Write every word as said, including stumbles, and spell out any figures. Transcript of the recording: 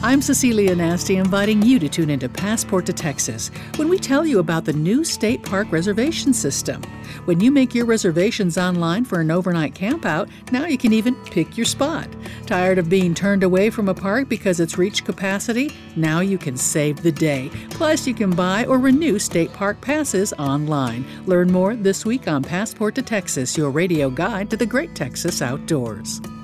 I'm Cecilia Nasty, inviting you to tune into Passport to Texas when we tell you about the new state park reservation system. When you make your reservations online for an overnight campout, now you can even pick your spot. Tired of being turned away from a park because it's reached capacity? Now you can save the day. Plus, you can buy or renew state park passes online. Learn more this week on Passport to Texas, your radio guide to the great Texas outdoors.